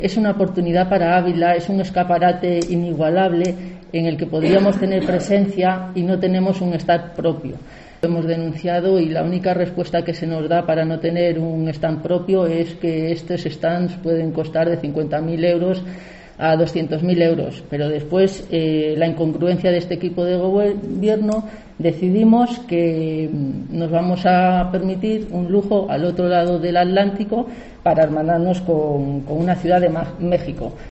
Es una oportunidad para Ávila, es un escaparate inigualable en el que podríamos tener presencia y no tenemos un stand propio. Lo hemos denunciado y la única respuesta que se nos da para no tener un stand propio es que estos stands pueden costar de 50.000 euros a 200.000 euros, pero después la incongruencia de este equipo de gobierno decidimos que nos vamos a permitir un lujo al otro lado del Atlántico para hermanarnos con una ciudad de México.